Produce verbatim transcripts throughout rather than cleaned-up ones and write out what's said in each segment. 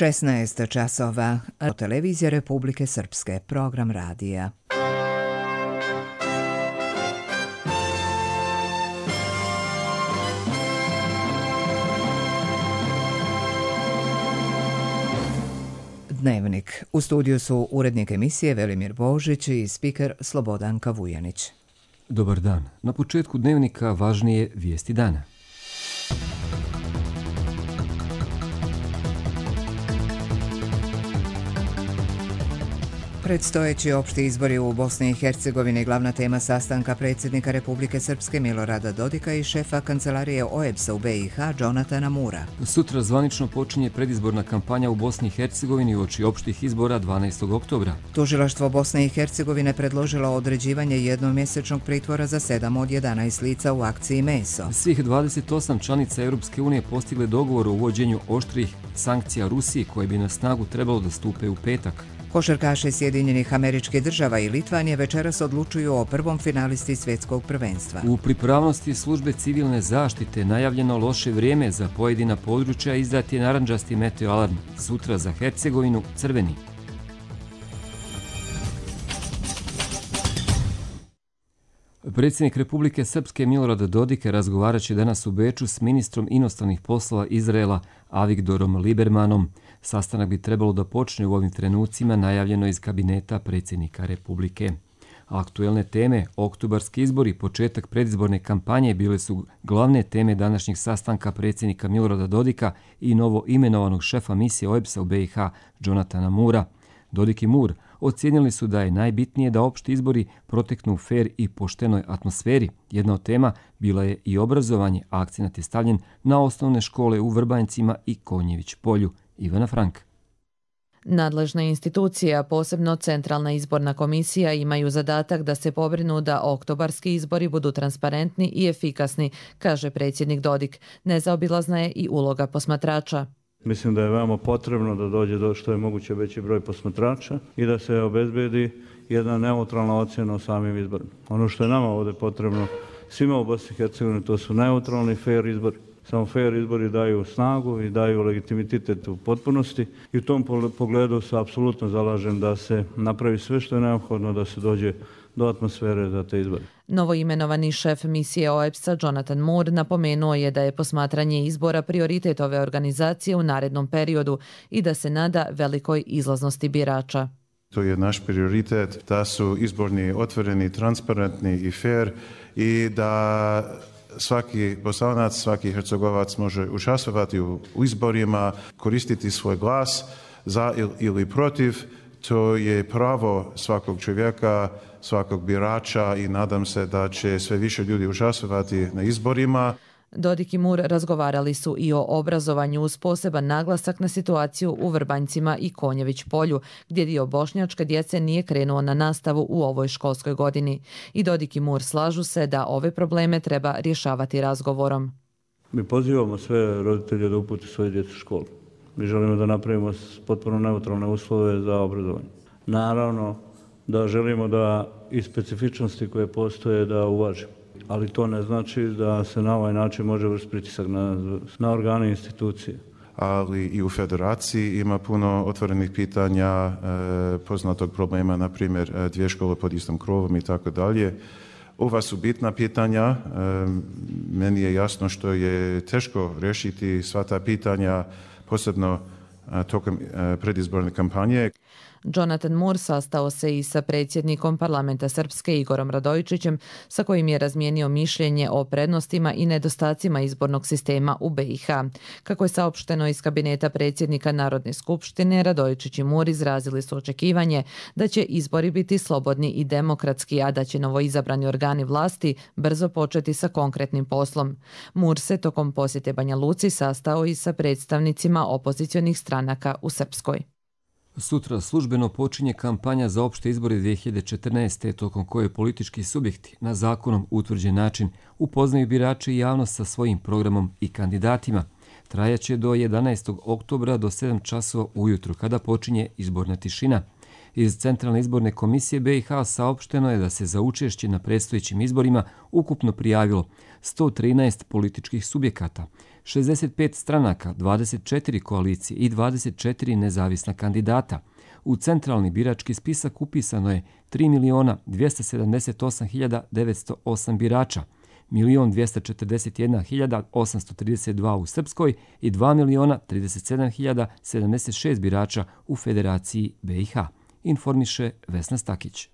šesnaest časova. Televizija Republike Srpske, program radija. Dnevnik. U studiju su urednik emisije Velimir Božić i spiker Slobodanka Vujanić. Dobar dan. Na početku dnevnika važnije vijesti dana. Predstojeći opšti izbori u Bosni i Hercegovini glavna tema sastanka predsjednika Republike Srpske Milorada Dodika i šefa kancelarije O E B S-a u B i H Džonatana Mura. Sutra zvanično počinje predizborna kampanja u Bosni i Hercegovini uoči opštih izbora dvanaestog oktobra. Tužilaštvo Bosne i Hercegovine predložilo određivanje jednomjesečnog pritvora za sedam od jedanaest lica u akciji Meso. Svih dvadeset osam članica Europske unije postigle dogovor o uvođenju oštrih sankcija Rusiji koje bi na snagu trebalo da stupe u petak. Košarkaši Sjedinjenih Američkih Država i Litvanije večeras odlučuju o prvom finalisti svjetskog prvenstva. U pripravnosti službe civilne zaštite najavljeno loše vrijeme za pojedina područja, izdat je narandžasti meteo alarm. Sutra za Hercegovinu crveni. Predsjednik Republike Srpske Milorad Dodik razgovarat će danas u Beču s ministrom inostranih poslova Izraela Avigdorom Libermanom. Sastanak bi trebalo da počne u ovim trenucima, najavljeno iz kabineta predsjednika Republike. Aktuelne teme, oktobarski izbori, početak predizborne kampanje bile su glavne teme današnjeg sastanka predsjednika Milorada Dodika i novo imenovanog šefa misije O E B S-a u B i H Džonatana Mura. Dodik i Mur ocijenili su da je najbitnije da opšti izbori proteknu u fer i poštenoj atmosferi. Jedna od tema bila je i obrazovanje, a akcenat je stavljen na osnovne škole u Vrbancima i Konjević polju. Ivana Frank. Nadležna institucija, posebno Centralna izborna komisija, imaju zadatak da se pobrinu da oktobarski izbori budu transparentni i efikasni, kaže predsjednik Dodik. Nezaobilazna je i uloga posmatrača. Mislim da je veoma potrebno da dođe do što je moguće veći broj posmatrača i da se obezbedi jedna neutralna ocjena o samim izborima. Ono što je nama ovdje potrebno svima u Bosni i Hercegovini, to su neutralni fair izbori. Samo fair izbori daju snagu i daju legitimitet u potpunosti i u tom pogledu se apsolutno zalažem da se napravi sve što je neophodno da se dođe do atmosfere za te izbore. Novoimenovani šef misije O E B S-a Džonatan Mur napomenuo je da je posmatranje izbora prioritet ove organizacije u narednom periodu i da se nada velikoj izlaznosti birača. To je naš prioritet da su izborni otvoreni, transparentni i fair i da svaki Bosanac, svaki Hercegovac može učestvovati u izborima, koristiti svoj glas za ili protiv. To je pravo svakog čovjeka, svakog birača i nadam se da će sve više ljudi učestvovati na izborima. Dodik i Mur razgovarali su i o obrazovanju uz poseban naglasak na situaciju u Vrbancima i Konjević polju, gdje dio bošnjačke djece nije krenuo na nastavu u ovoj školskoj godini. I Dodik i Mur slažu se da ove probleme treba rješavati razgovorom. Mi pozivamo sve roditelje da upute svoje djece u školu. Mi želimo da napravimo potpuno neutralne uslove za obrazovanje. Naravno da želimo da i specifičnosti koje postoje da uvažimo. Ali to ne znači da se na ovaj način može vršiti pritisak na, na organe i institucije. Ali i u federaciji ima puno otvorenih pitanja, e, poznatog problema, na primjer dvije škole pod istom krovom i tako dalje. Ova su bitna pitanja. E, meni je jasno što je teško riješiti sva ta pitanja, posebno e, tokom e, predizborne kampanje. Džonatan Mur sastao se i sa predsjednikom parlamenta Srpske Igorom Radojičićem, sa kojim je razmijenio mišljenje o prednostima i nedostacima izbornog sistema u B i H. Kako je saopšteno iz kabineta predsjednika Narodne skupštine, Radojičić i Mur izrazili su očekivanje da će izbori biti slobodni i demokratski, a da će novoizabrani organi vlasti brzo početi sa konkretnim poslom. Mur se tokom posjete Banja Luci sastao i sa predstavnicima opozicionih stranaka u Srpskoj. Sutra službeno počinje kampanja za opšte izbore dvije hiljade četrnaeste. tokom koje politički subjekti na zakonom utvrđen način upoznaju birače i javnost sa svojim programom i kandidatima. Trajaće do jedanaestog oktobra do sedam časova ujutru kada počinje izborna tišina. Iz Centralne izborne komisije B i H saopšteno je da se za učešće na predstojećim izborima ukupno prijavilo sto trinaest političkih subjekata, šezdeset pet stranaka, dvadeset četiri koalicije i dvadeset četiri nezavisna kandidata. U centralni birački spisak upisano je tri miliona dvjesto sedamdeset osam hiljada devetsto osam birača, milion dvjesto četrdeset jedna hiljada osamsto trideset dva u Srpskoj i dva miliona trideset sedam hiljada sedamdeset šest birača u Federaciji B i H, informiše Vesna Stakić.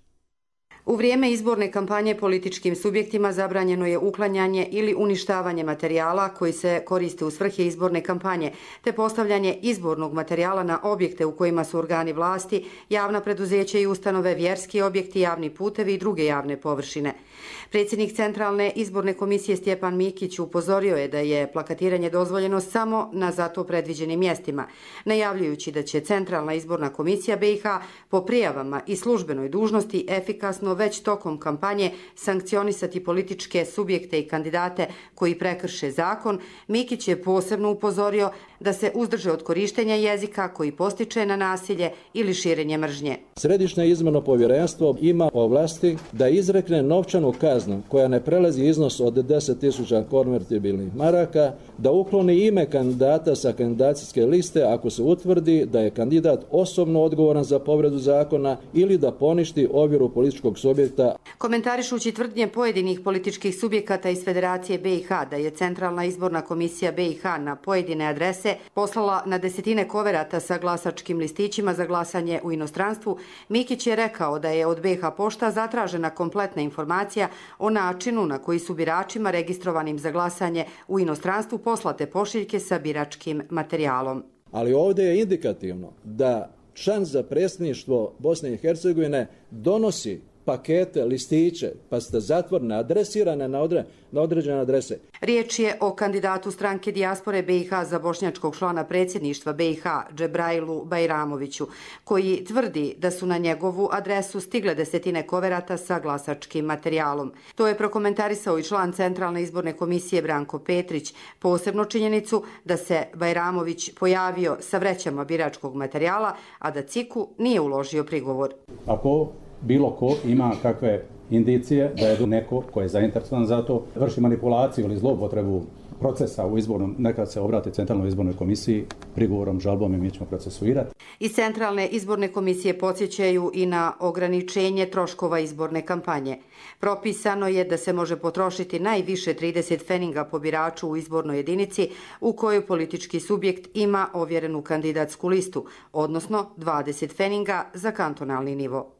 U vrijeme izborne kampanje političkim subjektima zabranjeno je uklanjanje ili uništavanje materijala koji se koriste u svrhe izborne kampanje, te postavljanje izbornog materijala na objekte u kojima su organi vlasti, javna preduzeća i ustanove, vjerski objekti, javni putevi i druge javne površine. Predsjednik Centralne izborne komisije Stjepan Mikić upozorio je da je plakatiranje dozvoljeno samo na za to predviđenim mjestima, najavljujući da će Centralna izborna komisija B i H po prijavama i službenoj dužnosti efikasno već tokom kampanje sankcionisati političke subjekte i kandidate koji prekrše zakon. Mikić je posebno upozorio da se uzdrže od korištenja jezika koji postiče na nasilje ili širenje mržnje. Središnje izborno povjerenstvo ima ovlasti da izrekne novčanu kaznu koja ne prelazi iznos od deset tisuća konvertibilnih maraka, da ukloni ime kandidata sa kandidacijske liste ako se utvrdi da je kandidat osobno odgovoran za povredu zakona ili da poništi ovjeru političkog subjekta. Komentarišući tvrdnje pojedinih političkih subjekata iz Federacije B i H da je Centralna izborna komisija B i H na pojedine adrese poslala na desetine koverata sa glasačkim listićima za glasanje u inostranstvu, Mikić je rekao da je od B i H pošta zatražena kompletna informacija o načinu na koji su biračima registrovanim za glasanje u inostranstvu poslate pošiljke sa biračkim materijalom. Ali ovdje je indikativno da član za predsjedništvo Bosne i Hercegovine donosi pakete, listiće, pa ste zatvorene, adresirane na, odre, na određene adrese. Riječ je o kandidatu stranke dijaspore B i H za bošnjačkog člana predsjedništva B i H, Džebrajlu Bajramoviću, koji tvrdi da su na njegovu adresu stigle desetine koverata sa glasačkim materijalom. To je prokomentarisao i član Centralne izborne komisije Branko Petrić, posebno činjenicu da se Bajramović pojavio sa vrećama biračkog materijala, a da Ciku nije uložio prigovor. Ako bilo ko ima kakve indicije da je neko ko je zainteresovan za to, vrši manipulaciju ili zloupotrebu procesa u izbornom, neka se obrati Centralnoj izbornoj komisiji prigovorom, žalbom i mi ćemo procesuirati. Iz Centralne izborne komisije podsjećaju i na ograničenje troškova izborne kampanje. Propisano je da se može potrošiti najviše trideset feninga po biraču u izbornoj jedinici u kojoj politički subjekt ima ovjerenu kandidatsku listu, odnosno dvadeset feninga za kantonalni nivo.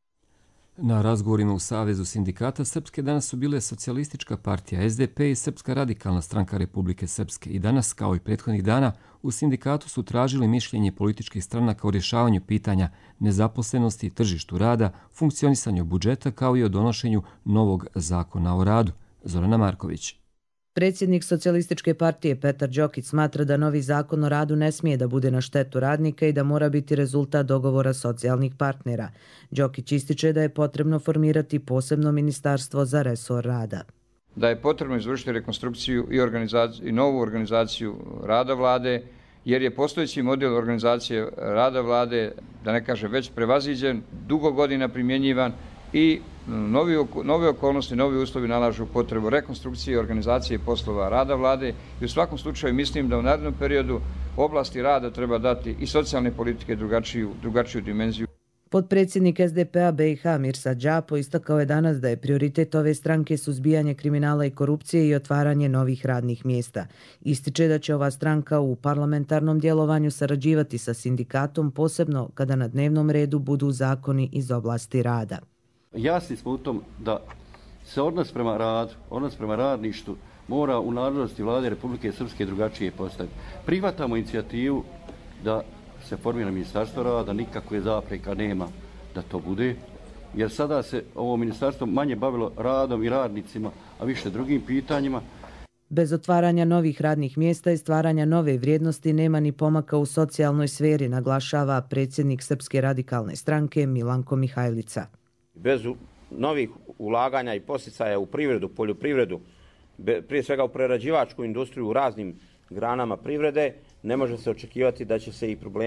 Na razgovorima u Savezu sindikata Srpske danas su bile Socijalistička partija, S D P i Srpska radikalna stranka Republike Srpske. I danas, kao i prethodnih dana, u sindikatu su tražili mišljenje političkih stranaka o rješavanju pitanja nezaposlenosti, tržištu rada, funkcionisanju budžeta kao i o donošenju novog zakona o radu. Zorana Marković. Predsjednik Socijalističke partije Petar Đokić smatra da novi zakon o radu ne smije da bude na štetu radnika i da mora biti rezultat dogovora socijalnih partnera. Đokić ističe da je potrebno formirati posebno ministarstvo za resor rada. Da je potrebno izvršiti rekonstrukciju i, i novu organizaciju rada vlade, jer je postojeći model organizacije rada vlade, da ne kaže već prevaziđen, dugo godina primjenjivan i Novi, nove okolnosti, novi uslovi nalažu potrebu rekonstrukcije i organizacije poslova rada vlade i u svakom slučaju mislim da u narednom periodu oblasti rada treba dati i socijalne politike drugačiju, drugačiju dimenziju. Potpredsjednik S D P-a B i H Mirsad Đapo istakao je danas da je prioritet ove stranke suzbijanje kriminala i korupcije i otvaranje novih radnih mjesta. Ističe da će ova stranka u parlamentarnom djelovanju sarađivati sa sindikatom, posebno kada na dnevnom redu budu zakoni iz oblasti rada. Jasni smo u tom da se odnos prema radu, odnos prema radništvu mora u nadležnosti Vlade Republike Srpske drugačije postaviti. Prihvatamo inicijativu da se formira ministarstvo rada, nikakve zapreka nema da to bude, jer sada se ovo ministarstvo manje bavilo radom i radnicima, a više drugim pitanjima. Bez otvaranja novih radnih mjesta i stvaranja nove vrijednosti nema ni pomaka u socijalnoj sferi, naglašava predsjednik Srpske radikalne stranke Milanko Mihajlica. Bez novih ulaganja i posticaja u privredu, poljoprivredu, prije svega u prerađivačku industriju u raznim granama privrede, ne može se očekivati da će se i problemi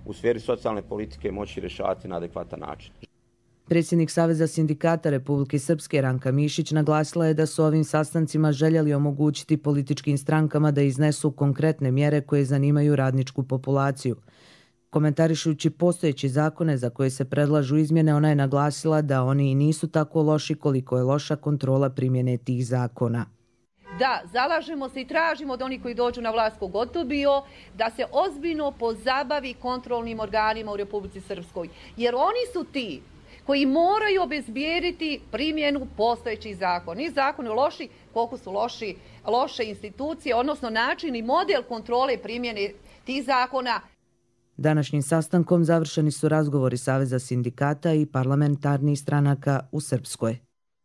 u sferi socijalne politike moći rješavati na adekvatan način. Predsjednik Saveza sindikata Republike Srpske Ranka Mišić naglasila je da su ovim sastancima željeli omogućiti političkim strankama da iznesu konkretne mjere koje zanimaju radničku populaciju. Komentarišući postojeći zakone za koje se predlažu izmjene, ona je naglasila da oni i nisu tako loši koliko je loša kontrola primjene tih zakona. Da, zalažemo se i tražimo od onih koji dođu na vlast kogod to bio, da se ozbiljno pozabavi kontrolnim organima u Republici Srpskoj. Jer oni su ti koji moraju obezbijediti primjenu postojećih zakona. I zakoni loši, koliko su loši, loše institucije, odnosno način i model kontrole primjene tih zakona. Današnjim sastankom završeni su razgovori Saveza sindikata i parlamentarnih stranaka u Srpskoj.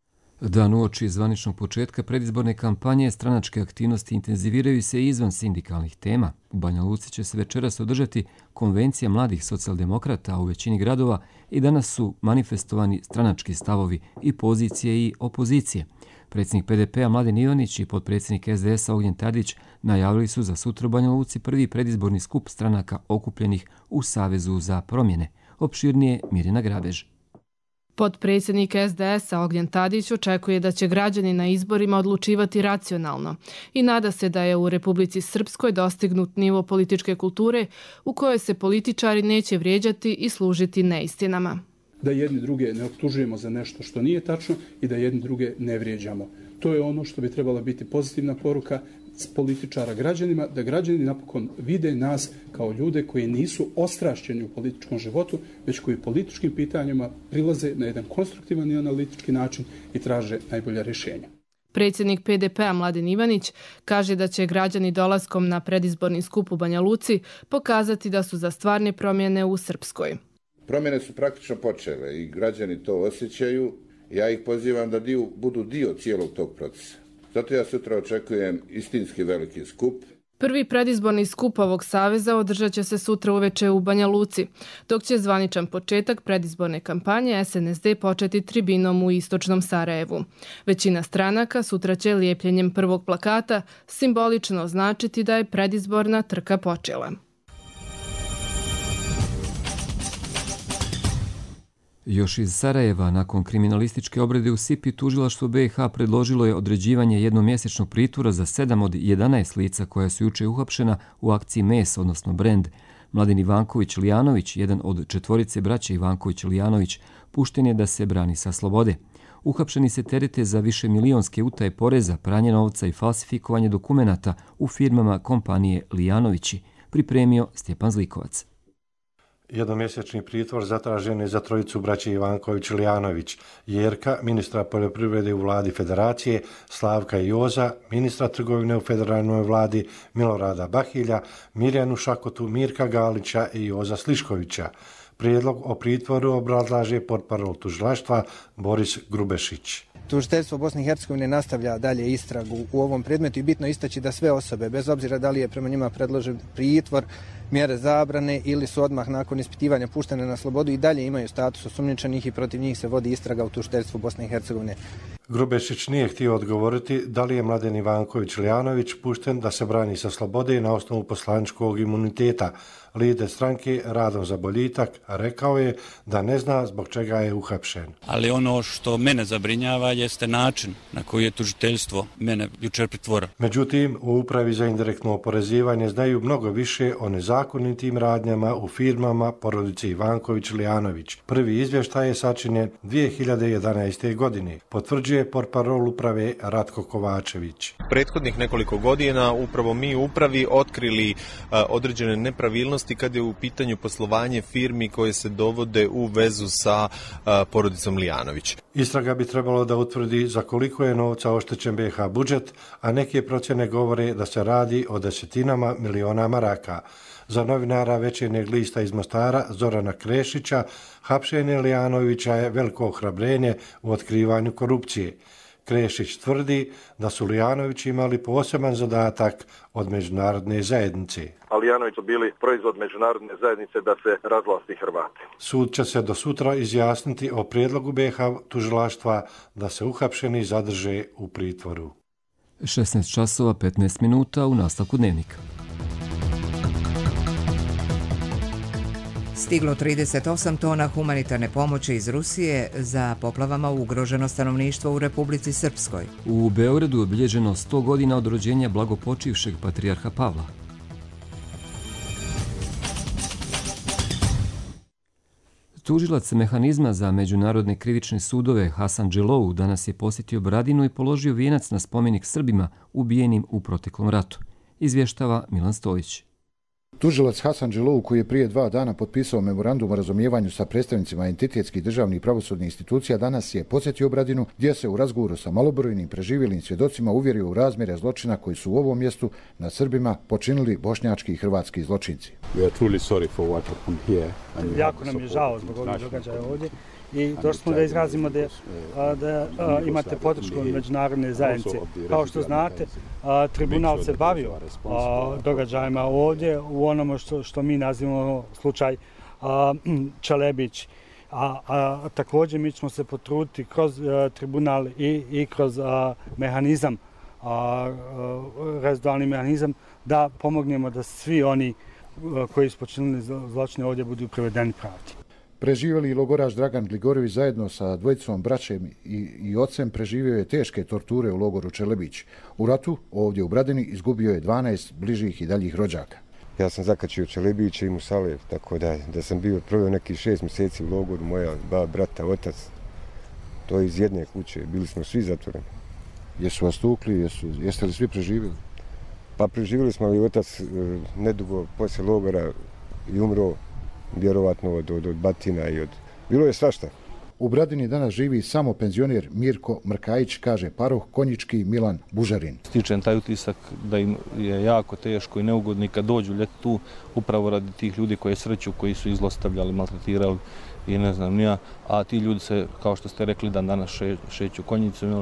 Dan uoči zvaničnog početka predizborne kampanje stranačke aktivnosti intenziviraju se izvan sindikalnih tema. U Banja Luci će se večeras održati konvencija mladih socijaldemokrata, a u većini gradova i danas su manifestovani stranački stavovi i pozicije i opozicije. Predsjednik P D P-a Mladen Ivanić i potpredsjednik S D S-a Ognjen Tadić najavili su za sutra u Banja Luci prvi predizborni skup stranaka okupljenih u Savezu za promjene. Opširnije Mirjana Grabež. Potpredsjednik S D S-a Ognjen Tadić očekuje da će građani na izborima odlučivati racionalno i nada se da je u Republici Srpskoj dostignut nivo političke kulture u kojoj se političari neće vrijeđati i služiti neistinama. Da jedni druge ne optužujemo za nešto što nije tačno i da jedni druge ne vrijeđamo. To je ono što bi trebala biti pozitivna poruka političara građanima, da građani napokon vide nas kao ljude koji nisu ostrašćeni u političkom životu, već koji političkim pitanjima prilaze na jedan konstruktivan i analitički način i traže najbolja rješenja. Predsjednik P D P-a Mladen Ivanić kaže da će građani dolaskom na predizborni skup u Banja Luci pokazati da su za stvarne promjene u Srpskoj. Promjene su praktično počele i građani to osjećaju. Ja ih pozivam da dio, budu dio cijelog tog procesa. Zato ja sutra očekujem istinski veliki skup. Prvi predizborni skup ovog saveza održat će se sutra uveče u Banja Luci, dok će zvaničan početak predizborne kampanje S N S D početi tribinom u istočnom Sarajevu. Većina stranaka sutra će lijepljenjem prvog plakata simbolično označiti da je predizborna trka počela. Još iz Sarajeva, nakon kriminalističke obrade u Sipi, tužilaštvo B i H predložilo je određivanje jednomjesečnog pritvora za sedam od jedanaest lica koja su juče uhapšena u akciji M E S, odnosno Brend. Mladen Ivanković-Lijanović, jedan od četvorice braće Ivanković-Lijanović, pušten je da se brani sa slobode. Uhapšeni se terete za više milionske utaje poreza, pranje novca i falsifikovanje dokumenata u firmama kompanije Lijanovići, pripremio Stjepan Zlikovac. Jednomjesečni pritvor zatražen je za trojicu braće Ivanković-Lijanović, Jerka, ministra poljoprivrede u vladi Federacije, Slavka i Joza, ministra trgovine u federalnoj vladi Milorada Bahilja, Mirjanu Šakotu, Mirka Galića i Joza Sliškovića. Prijedlog o pritvoru obrazlaže portparol tužilaštva Boris Grubešić. Tužiteljstvo Bosne i Hercegovine nastavlja dalje istragu u ovom predmetu i bitno istaći da sve osobe, bez obzira da li je prema njima predložen pritvor, mjere zabrane ili su odmah nakon ispitivanja puštene na slobodu, i dalje imaju status osumnjičenih i protiv njih se vodi istraga u tužiteljstvu Bosne i Hercegovine. Grubešić nije htio odgovoriti da li je Mladen Ivanković-Lijanović pušten da se brani sa slobode na osnovu poslaničkog imuniteta. Lider stranke Radom za boljitak rekao je da ne zna zbog čega je uhapšen. Ali ono što mene zabrinjava jeste način na koji je tužiteljstvo mene jučer pritvorilo. Međutim, u Upravi za indirektno oporezivanje znaju mnogo više o nezakonitim radnjama u firmama porodice Ivanković-Lijanović. Prvi izvještaj je sačinjen dvije hiljade jedanaeste. godine, potvrđuje portparol uprave Ratko Kovačević. Prethodnih nekoliko godina upravo mi u upravi otkrili a, određene nepravilnosti kad je u pitanju poslovanje firmi koje se dovode u vezu sa a, porodicom Lijanović. Istraga bi trebalo da utvrdi za koliko je novca oštećen B i H budžet, a neke procjene govore da se radi o desetinama miliona maraka. Za novinara Večernjeg lista iz Mostara Zorana Krešića, hapšenje Lijanovića je veliko ohrabrenje u otkrivanju korupcije. Krešić tvrdi da su Lijanovići imali poseban zadatak od međunarodne zajednice. A Lijanović su bili proizvod međunarodne zajednice da se razvlasti Hrvati. Sud će se do sutra izjasniti o prijedlogu B i H tužilaštva da se uhapšeni zadrže u pritvoru. šesnaest časova petnaest minuta u nastavku dnevnika. Stiglo trideset osam tona humanitarne pomoći iz Rusije za poplavama ugroženo stanovništvo u Republici Srpskoj. U Beogradu je obilježeno sto godina od rođenja blagopočivšeg patrijarha Pavla. Tužilac mehanizma za međunarodne krivične sudove Hasan Dželou danas je posjetio Bradinu i položio vijenac na spomenik Srbima ubijenim u proteklom ratu. Izvještava Milan Stojić. Tužilac Hasan Dželou, koji je prije dva dana potpisao memorandum o razumijevanju sa predstavnicima entitetskih državnih pravosudnih institucija, danas je posjetio Bradinu, gdje se u razgovoru sa malobrojnim preživjelim svjedocima uvjerio u razmjere zločina koji su u ovom mjestu nad Srbima počinili bošnjački i hrvatski zločinci. Jako nam je žao zbog ovih događaja ovdje i došli smo da izrazimo da, da a, imate podršku međunarodne zajednice. Kao što znate, a, tribunal se bavio a, događajima ovdje u onome što, što mi nazivamo slučaj a, Čelebić. A, a također mi ćemo se potruditi kroz a, tribunal i, i kroz a, mehanizam, a, a, rezidualni mehanizam, da pomognemo da svi oni a, koji su počinili zločine ovdje budu privedeni pravdi. Preživjeli logoraš Dragan Gligorović zajedno sa dvojicom braćem i, i ocem preživio je teške torture u logoru Čelebić. U ratu, ovdje u Bradini, izgubio je dvanaest bližih i daljih rođaka. Ja sam zakačio Čelebića i Musalev, tako da, da sam bio proveo nekih šest mjeseci u logoru, moja dva brata, otac. To je iz jedne kuće, bili smo svi zatvoreni. Jesu vas tukli, jesu, jeste li svi preživjeli? Pa preživjeli smo, ali otac nedugo poslije logora i umro, vjerovatno od, od, od batina i od... Bilo je svašta. U Bradini danas živi samo penzioner Mirko Mrkajić, kaže paroh konjički Milan Bužarin. Stičem taj utisak da im je jako teško i neugodno kad dođu ljeti tu, upravo radi tih ljudi koje sreću, koji su izlostavljali, maltretirali i ne znam nija, a ti ljudi se, kao što ste rekli, dan danas še, šeću konjicom.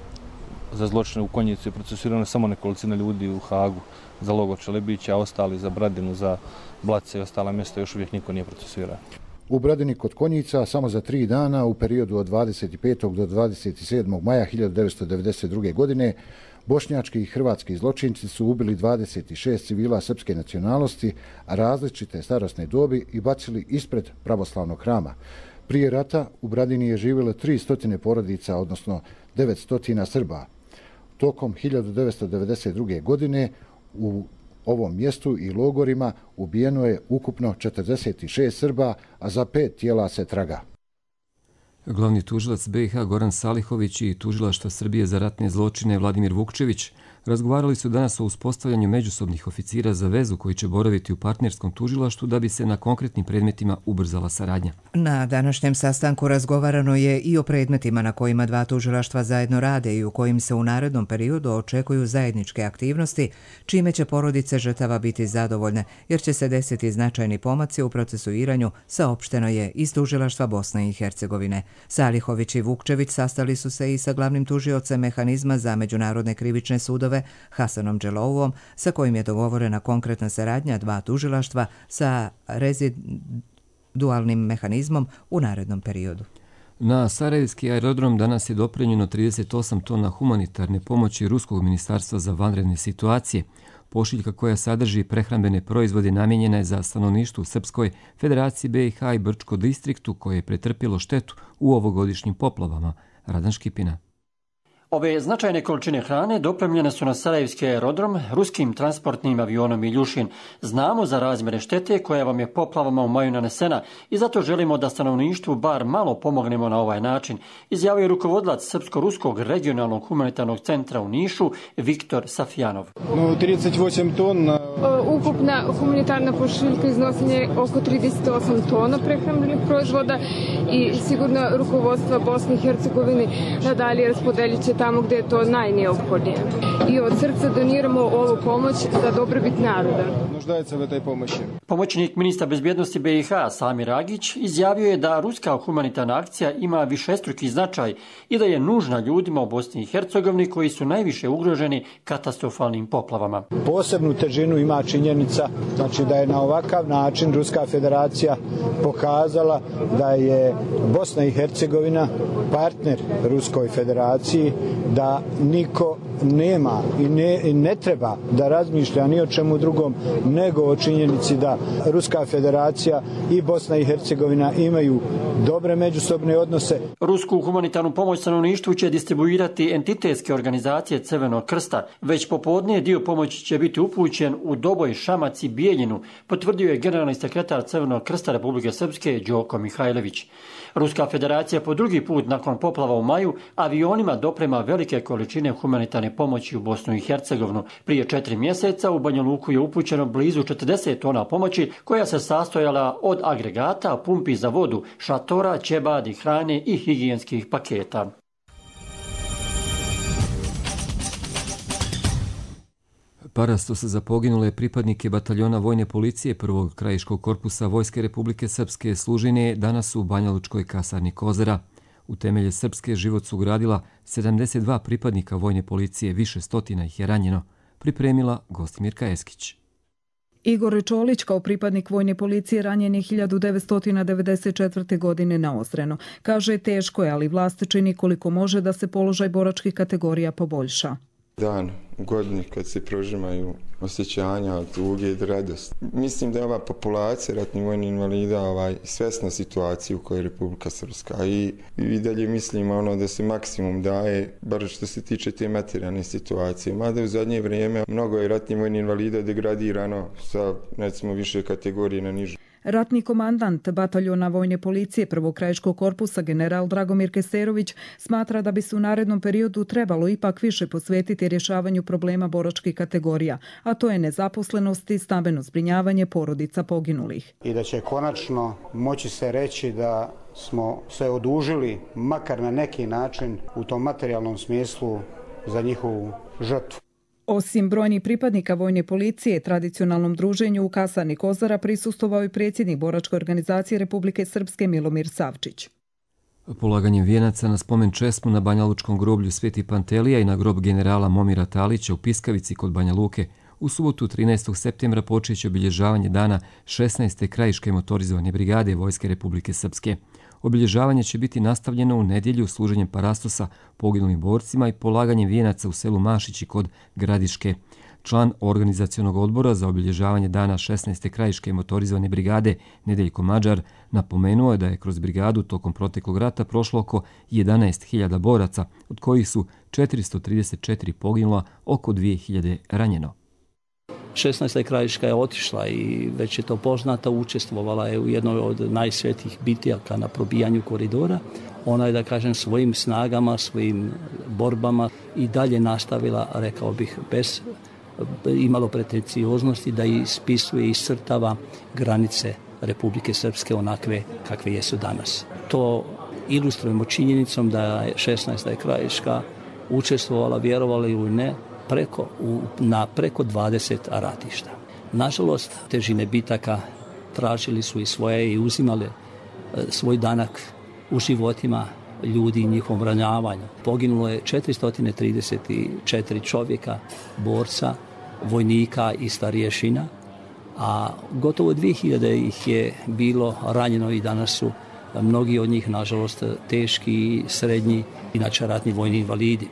Za zločine u Konjicu je procesuirano samo nekolicina ljudi u Hagu za logor Čelebića, a ostali za Bradinu, za Blace i ostala mjesta još uvijek niko nije procesuiran. U Bradini kod Konjica samo za tri dana u periodu od dvadeset petog do dvadeset sedmog maja hiljadu devetsto devedeset druge. godine bošnjački i hrvatski zločinci su ubili dvadeset šest civila srpske nacionalnosti, a različite starosne dobi i bacili ispred pravoslavnog hrama. Prije rata u Bradini je živjelo tri stotine porodica, odnosno devetsto Srba. Tokom hiljadu devetsto devedeset druge. godine u ovom mjestu i logorima ubijeno je ukupno četrdeset šest Srba, a za pet tijela se traga. Glavni tužilac B i H Goran Salihović i tužilaštva Srbije za ratne zločine Vladimir Vukčević razgovarali su danas o uspostavljanju međusobnih oficira za vezu koji će boraviti u partnerskom tužilaštvu da bi se na konkretnim predmetima ubrzala saradnja. Na današnjem sastanku razgovarano je i o predmetima na kojima dva tužilaštva zajedno rade i u kojim se u narednom periodu očekuju zajedničke aktivnosti, čime će porodice žrtava biti zadovoljne, jer će se desiti značajni pomaci u procesuiranju, saopšteno je iz tužilaštva Bosne i Hercegovine. Salihović i Vukčević sastali su se i sa glavnim tužiocem mehanizma za međunarodne krivične sudove Hasanom Dželouvom, sa kojim je dogovorena konkretna saradnja dva tužilaštva sa rezidualnim mehanizmom u narednom periodu. Na Sarajevski aerodrom danas je dopremljeno trideset osam tona humanitarne pomoći Ruskog ministarstva za vanredne situacije. Pošiljka koja sadrži prehrambene proizvode namijenjena je za stanovništvo u Srpskoj, Federaciji B i H i Brčko distriktu koje je pretrpjelo štetu u ovogodišnjim poplavama. Radan Škipina. Ove značajne količine hrane dopremljene su na Sarajevski aerodrom ruskim transportnim avionom Iljušin. Znamo za razmjere štete koja vam je poplavama u maju nanesena i zato želimo da stanovništvu bar malo pomognemo na ovaj način, izjavio je rukovodilac Srpsko-ruskog regionalnog humanitarnog centra u Nišu Viktor Safjanov. No, trideset osam tona. Ukupna humanitarna pošiljka iznosi oko trideset osam tona prehrambenih proizvoda i sigurno rukovodstva Bosne i Hercegovine nadalje raspodeljit će tamo gdje je to najneophodnije. I od srca doniramo ovu pomoć za dobrobit naroda. Nuždaje se u tej pomoći. Pomoćnik ministra bezbjednosti B i H Samir Agić izjavio je da ruska humanitarna akcija ima višestruki značaj i da je nužna ljudima u Bosni i Hercegovini koji su najviše ugroženi katastrofalnim poplavama. Posebnu težinu ima činjenica, znači da je na ovakav način Ruska federacija pokazala da je Bosna i Hercegovina partner Ruskoj federaciji, da niko nema i ne, i ne treba da razmišlja ni o čemu drugom nego o činjenici da Ruska federacija i Bosna i Hercegovina imaju dobre međusobne odnose. Rusku humanitarnu pomoć stanovništvu će distribuirati entitetske organizacije Crvenog krsta. Već popodne dio pomoći će biti upućen u Doboj, Šamac i Bijeljinu, potvrdio je generalni sekretar Crvenog krsta Republike Srpske Đoko Mihajlović. Ruska federacija po drugi put nakon poplava u maju avionima doprema velike količine humanitarne pomoći u Bosnu i Hercegovinu. Prije četiri mjeseca u Banja Luku je upućeno blizu četrdeset tona pomoći koja se sastojala od agregata, pumpi za vodu, šatora, ćebadi, hrane i higijenskih paketa. Parasto se za poginule pripadnike bataljona vojne policije prvog krajiškog korpusa Vojske Republike Srpske Služine danas u Banjalučkoj kasarni Kozara. U temelje Srpske život su gradila sedamdeset dva pripadnika vojne policije, više stotina ih je ranjeno. Pripremila Gostimirka Eskić. Igor Čolić kao pripadnik vojne policije ranjen je hiljadu devetsto devedeset četvrte. godine na Ozrenu. Kaže, teško je, ali vlast čini koliko može da se položaj boračkih kategorija poboljša. Dan u godini kad se prožimaju osjećanja, tuge i radost. Mislim da je ova populacija ratnih vojnih invalida ovaj, svesna situacije u kojoj je Republika Srpska i, i dalje mislim ono da se maksimum daje, bar što se tiče te materijalne situacije. Mada u zadnje vrijeme mnogo je ratnih vojnih invalida degradirano sa recimo više kategorije na niže. Ratni komandant bataljona vojne policije prvog krajiškog korpusa general Dragomir Keserović smatra da bi se u narednom periodu trebalo ipak više posvetiti rješavanju problema boračkih kategorija, a to je nezaposlenost i stambeno zbrinjavanje porodica poginulih. I da će konačno moći se reći da smo se odužili makar na neki način u tom materijalnom smislu za njihovu žrtvu. Osim brojnih pripadnika vojne policije, tradicionalnom druženju u kasarni Kozara prisustvovao i predsjednik boračke organizacije Republike Srpske Milomir Savčić. Polaganjem vijenaca na spomen česmu na Banjalučkom groblju Sveti Pantelija i na grob generala Momira Talića u Piskavici kod Banja Luke u subotu trinaestog septembra počeće obilježavanje dana šesnaeste krajiške motorizovane brigade Vojske Republike Srpske. Obilježavanje će biti nastavljeno u nedjelju služenjem parastosa poginulim borcima i polaganjem vijenaca u selu Mašići kod Gradiške. Član organizacionog odbora za obilježavanje dana šesnaeste krajiške motorizovane brigade Nedeljko Mađar napomenuo je da je kroz brigadu tokom proteklog rata prošlo oko jedanaest hiljada boraca, od kojih su četiristo trideset četiri poginula, oko dvije hiljade ranjeno. šesnaesta krajiška je otišla i već je to poznata, učestvovala je u jednoj od najsvetijih bitaka na probijanju koridora. Ona je, da kažem, svojim snagama, svojim borbama i dalje nastavila, rekao bih, bez imalo pretencioznosti da ispisuje i iscrtava granice Republike Srpske onakve kakve jesu danas. To ilustrujemo činjenicom da je šesnaesta krajiška učestvovala, vjerovala ili ne, Preko, u, na preko dvadeset ratišta. Nažalost, težine bitaka tražili su i svoje i uzimali e, svoj danak u životima ljudi i njihovom ranjavanju. Poginulo je četiristo trideset četiri čovjeka, borca, vojnika i starješina, a gotovo dvije hiljade ih je bilo ranjeno i danas su mnogi od njih, nažalost, teški, srednji, inače ratni vojni invalidi.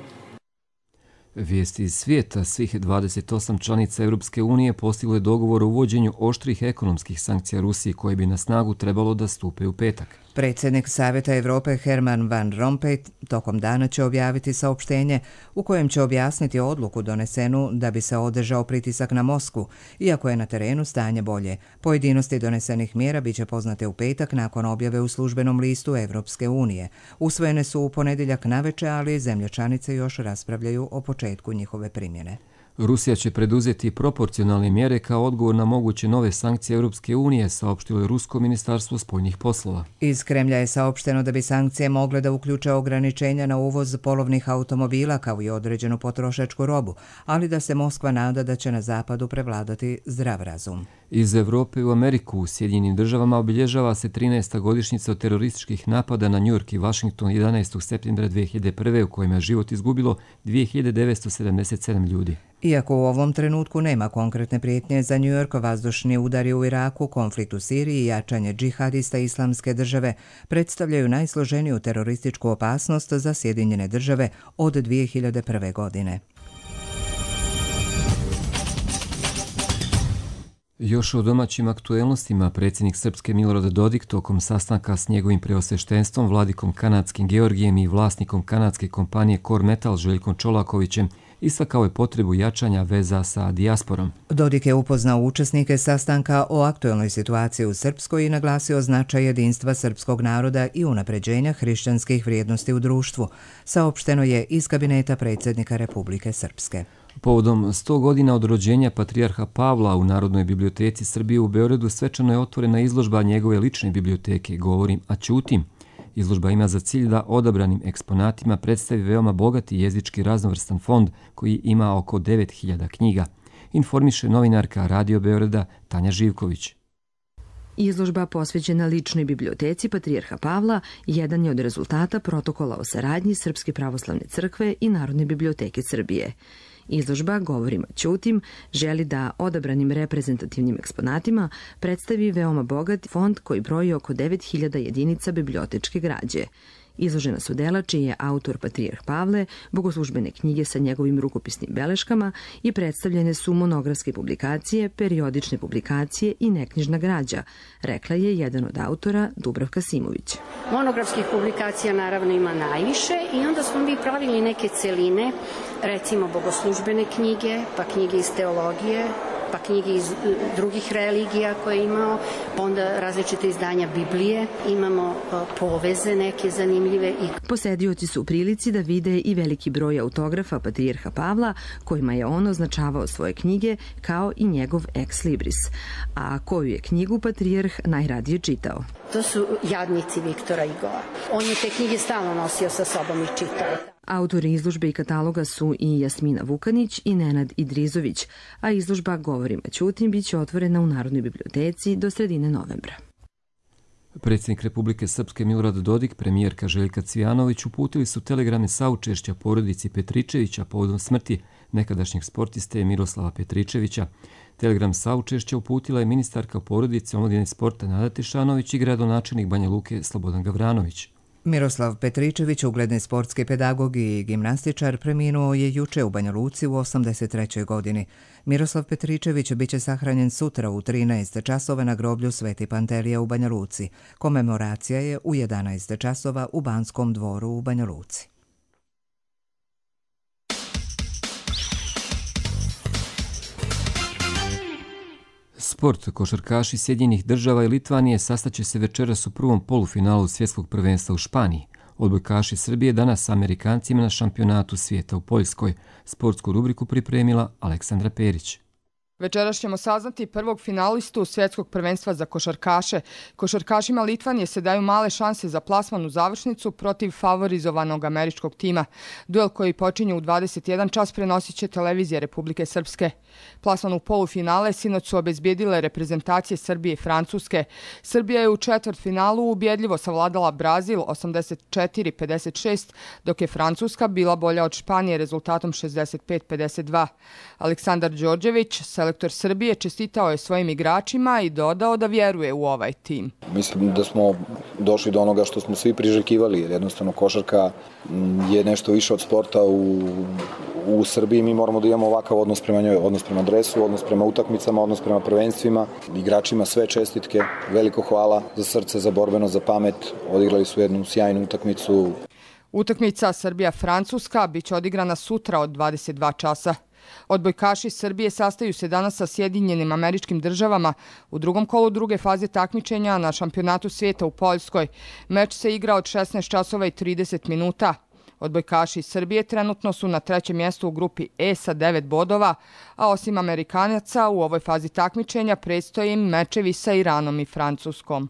Vijesti iz svijeta, svih dvadeset osam članica Europske unije postiglo je dogovor o uvođenju oštrih ekonomskih sankcija Rusiji koje bi na snagu trebalo da stupe u petak. Predsjednik Savjeta Europe Herman Van Rompuy tokom dana će objaviti saopštenje u kojem će objasniti odluku donesenu da bi se održao pritisak na Moskvu, iako je na terenu stanje bolje. Pojedinosti donesenih mjera biće poznate u petak nakon objave u službenom listu Europske unije. Usvojene su u ponedjeljak naveče, ali zemlje članice još raspravljaju o početku njihove primjene. Rusija će preduzeti proporcionalne mjere kao odgovor na moguće nove sankcije Europske unije, saopštilo je Rusko ministarstvo spoljnih poslova. Iz Kremlja je saopšteno da bi sankcije mogle da uključe ograničenja na uvoz polovnih automobila kao i određenu potrošačku robu, ali da se Moskva nada da će na zapadu prevladati zdrav razum. Iz Evrope u Ameriku u Sjedinjenim državama obilježava se trinaesta godišnjica od terorističkih napada na Njujork i Washington jedanaestog septembra dve hiljade prve. u kojima je život izgubilo dvije hiljade devetsto sedamdeset sedam ljudi. Iako u ovom trenutku nema konkretne prijetnje za New York, vazdušni udari u Iraku, konflikt u Siriji i jačanje džihadista Islamske države predstavljaju najsloženiju terorističku opasnost za Sjedinjene države od dvije hiljade prve. godine. Još o domaćim aktuelnostima predsjednik Srpske Milorad Dodik tokom sastanka s njegovim preosveštenstvom vladikom kanadskim Georgijem i vlasnikom kanadske kompanije Core Metal Željkom Čolakovićem istakao je potrebu jačanja veza sa dijasporom. Dodik je upoznao učesnike sastanka o aktuelnoj situaciji u Srpskoj i naglasio značaj jedinstva srpskog naroda i unapređenja hrišćanskih vrijednosti u društvu, saopšteno je iz kabineta predsjednika Republike Srpske. Povodom sto godina od rođenja patrijarha Pavla u Narodnoj biblioteci Srbije u Beogradu svečano je otvorena izložba njegove lične biblioteke Govorim, a ćutim. Izložba ima za cilj da odabranim eksponatima predstavi veoma bogati jezički raznovrstan fond koji ima oko devet hiljada knjiga, informiše novinarka Radio Beograda Tanja Živković. Izložba posvećena ličnoj biblioteci patrijarha Pavla jedan je od rezultata protokola o saradnji Srpske pravoslavne crkve i Narodne biblioteke Srbije. Izložba Govorim, a ćutim želi da odabranim reprezentativnim eksponatima predstavi veoma bogat fond koji broji oko devet hiljada jedinica bibliotečke građe. Izložena su dela čiji je autor patrijarh Pavle, bogoslužbene knjige sa njegovim rukopisnim beleškama i predstavljene su monografske publikacije, periodične publikacije i neknjižna građa, rekla je jedan od autora Dubravka Simović. Monografskih publikacija naravno ima najviše i onda smo mi pravili neke celine, recimo bogoslužbene knjige, pa knjige iz teologije, pa knjige iz drugih religija koje je imao, onda različite izdanja Biblije, imamo poveze neke zanimljive. I... Posedioci su u prilici da vide i veliki broj autografa patrijarha Pavla kojima je on označavao svoje knjige kao i njegov ex libris. A koju je knjigu patrijarh najradije čitao? To su Jadnici Viktora Igova. On je te knjige stalno nosio sa sobom i čitao. Autori izložbe i kataloga su i Jasmina Vukanić i Nenad Idrizović, a izložba Govorim, a ćutim biće otvorena u Narodnoj biblioteci do sredine novembra. Predsjednik Republike Srpske Milorad Dodik, premijerka Željka Cvijanović uputili su telegrame saučešća porodici Petričevića povodom smrti nekadašnjeg sportiste Miroslava Petričevića. Telegram saučešća uputila je ministarka porodice, omladine sporta Nada Tešanović i gradonačelnik Banja Luke Slobodan Gavranović. Miroslav Petričević, ugledni sportski pedagog i gimnastičar, preminuo je juče u Banja Luci u osamdeset trećoj godini. Miroslav Petričević biće sahranjen sutra u trinaest časova na groblju Sveti Pantelija u Banja Luci. Komemoracija je u jedanaest časova u Banskom dvoru u Banja Luci. Sport. Košarkaši Sjedinjenih država i Litvanije sastaće se večeras u prvom polufinalu svjetskog prvenstva u Španiji. Odbojkaši Srbije danas sa Amerikancima na šampionatu svijeta u Poljskoj. Sportsku rubriku pripremila Aleksandra Perić. Večeras ćemo saznati prvog finalistu svjetskog prvenstva za košarkaše. Košarkašima Litvanije se daju male šanse za plasman u završnicu protiv favorizovanog američkog tima. Duel koji počinje u dvadeset jedan čas prenosit će televizija Republike Srpske. Plasman u polufinale sinoć su obezbijedile reprezentacije Srbije i Francuske. Srbija je u četvrtfinalu ubjedljivo savladala Brazil osamdeset četiri pedeset šest, dok je Francuska bila bolja od Španije rezultatom šezdeset pet pedeset dva. Aleksandar Đorđević, selektor Srbije, čestitao je svojim igračima i dodao da vjeruje u ovaj tim. Mislim da smo došli do onoga što smo svi priželjkivali, jer jednostavno košarka je nešto više od sporta u, u Srbiji. Mi moramo da imamo ovakav odnos prema njoj, odnos prema dresu, odnos prema utakmicama, odnos prema prvenstvima. Igračima sve čestitke, veliko hvala za srce, za borbeno, za pamet. Odigrali su jednu sjajnu utakmicu. Utakmica Srbija-Francuska biće odigrana sutra od dvadeset dva časa. Odbojkaši Srbije sastaju se danas sa Sjedinjenim Američkim Državama u drugom kolu druge faze takmičenja na šampionatu svijeta u Poljskoj. Meč se igra od šesnaest časova i trideset minuta. Odbojkaši Srbije trenutno su na trećem mjestu u grupi E sa devet bodova, a osim Amerikanaca u ovoj fazi takmičenja predstoje im mečevi sa Iranom i Francuskom.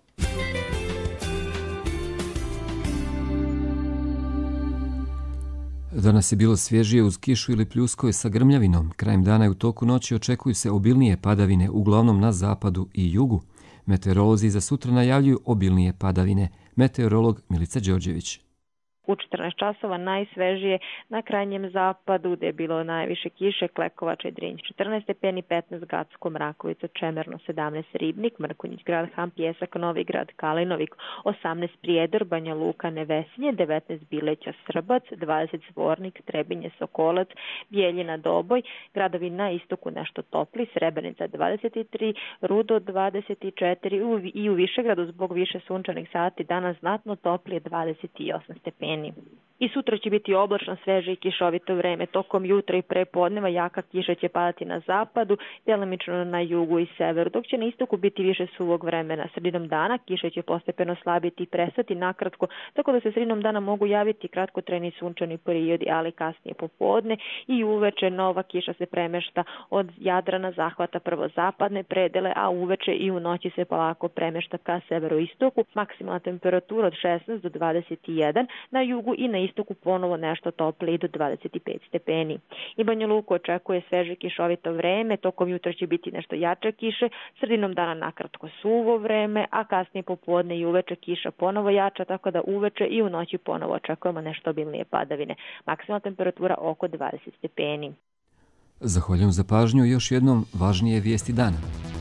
Danas je bilo svježije uz kišu ili pljuskove sa grmljavinom. Krajem dana i u toku noći očekuju se obilnije padavine, uglavnom na zapadu i jugu. Meteorolozi za sutra najavljuju obilnije padavine. Meteorolog Milica Đorđević. u četrnaest časova, najsvežije na krajnjem zapadu gde je bilo najviše kiše, Klekovača i Drinj četrnaest stepeni, petnaest Gacko, Mrakovica, Čemerno sedamnaest, Ribnik, Mrkonjić grad, Han, Pjesak, Novi grad, Kalinovik osamnaest, Prijedor, Banja Luka, Nevesinje devetnaest, Bileća, Srbac dvadeset, Zvornik, Trebinje, Sokolac, Bijeljina, Doboj, gradovi na istoku nešto topli, Srebrenica dvadeset tri, Rudo dvadeset četiri i u Višegradu zbog više sunčanih sati danas znatno toplije dvadeset osam stepeni. I sutra će biti oblačno, sveže i kišovito vreme. Tokom jutra i prepodneva jaka kiša će padati na zapadu, delimično na jugu i severu, dok će na istoku biti više suvog vremena. Sredinom dana kiša će postepeno slabiti i prestati nakratko, tako da se sredinom dana mogu javiti kratkotrajni sunčani periodi, ali kasnije popodne i uveče nova kiša se premešta od Jadrana, zahvata prvo zapadne predele, a uveče i u noći se polako premešta ka severoistoku. Maksimalna temperatura od šesnaest do dvadeset jedan, na jugu i na istoku ponovo nešto toplije do dvadeset pet stepeni. I Banja Luku očekuje sveže kišovito vreme, tokom jutra će biti nešto jače kiše, sredinom dana nakratko suvo vreme, a kasnije popodne i uveče kiša ponovo jača, tako da uveče i u noći ponovo očekujemo nešto obilnije padavine. Maksimalna temperatura oko dvadeset stepeni. Zahvaljujem za pažnju i još jednom važnije vijesti dana.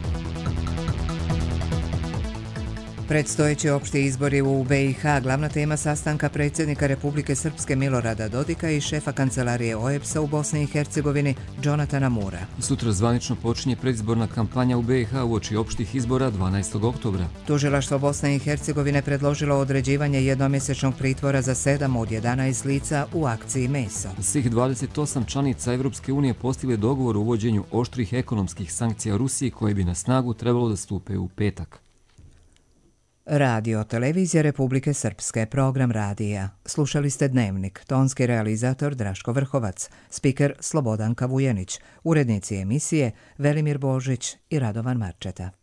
Predstojeći opšti izbori u B i H, glavna tema sastanka predsjednika Republike Srpske Milorada Dodika i šefa kancelarije O E B S-a u Bosni i Hercegovini Jonatana Mura. Sutra zvanično počinje predizborna kampanja u B i H uoči opštih izbora dvanaestog oktobra. Tužilaštvo Bosne i Hercegovine predložilo određivanje jednomjesečnog pritvora za sedam od jedanaest lica u akciji Meso. Svih dvadeset osam članica Evropske unije postigli dogovor o uvođenju oštrih ekonomskih sankcija Rusiji koje bi na snagu trebalo da stupe u petak. Radio Televizija Republike Srpske, program radija. Slušali ste Dnevnik, tonski realizator Draško Vrhovac, spiker Slobodanka Vujenić, urednici emisije Velimir Božić i Radovan Marčeta.